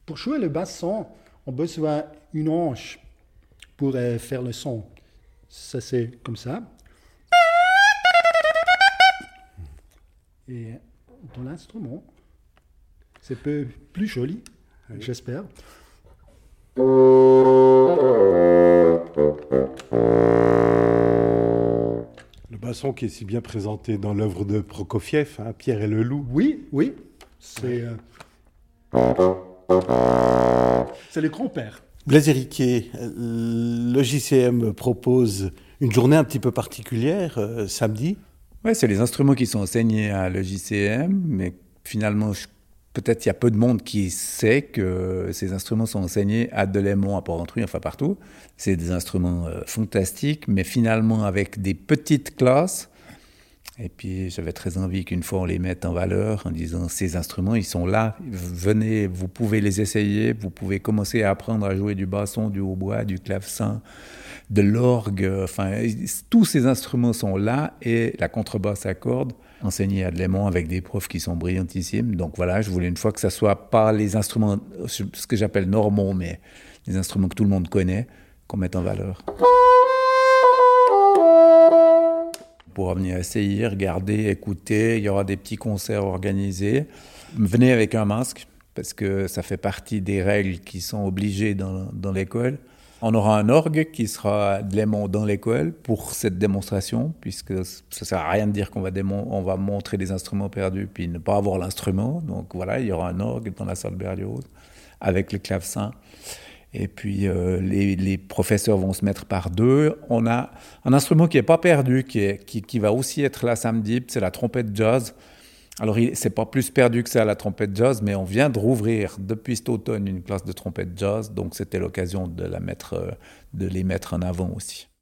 Pour jouer le basson, on a besoin d'une hanche pour faire le son. Ça, c'est comme ça. Et dans l'instrument, c'est un peu plus joli, j'espère. Le basson qui est si bien présenté dans l'œuvre de Prokofiev, hein, Pierre et le loup. Oui, oui, c'est le grand-père. Blaise Riquet, le JCM propose une journée un petit peu particulière, samedi. Ouais, c'est les instruments qui sont enseignés à l'EJCM, mais finalement, peut-être il y a peu de monde qui sait que ces instruments sont enseignés à Delémont, à Porrentruy, enfin partout. C'est des instruments fantastiques, mais finalement avec des petites classes. Et puis j'avais très envie qu'une fois on les mette en valeur en disant ces instruments, ils sont là, venez, vous pouvez les essayer, vous pouvez commencer à apprendre à jouer du basson, du hautbois, du clavecin, de l'orgue, enfin tous ces instruments sont là et la contrebasse à cordes enseignée à Delémont avec des profs qui sont brillantissimes. Donc voilà, je voulais une fois que ça soit pas les instruments, ce que j'appelle normaux, mais les instruments que tout le monde connaît, qu'on mette en valeur. Pour venir essayer, regarder, écouter. Il y aura des petits concerts organisés. Venez avec un masque, parce que ça fait partie des règles qui sont obligées dans l'école. On aura un orgue qui sera de Delémont dans l'école pour cette démonstration, puisque ça ne sert à rien de dire qu'on va montrer des instruments perdus puis ne pas avoir l'instrument. Donc voilà, il y aura un orgue dans la salle Berlioz avec le clavecin. Et puis les professeurs vont se mettre par deux. On a un instrument qui n'est pas perdu, qui va aussi être là samedi, c'est la trompette jazz. Alors c'est pas plus perdu que ça la trompette jazz, mais on vient de rouvrir depuis cet automne une classe de trompette jazz, donc c'était l'occasion de les mettre en avant aussi.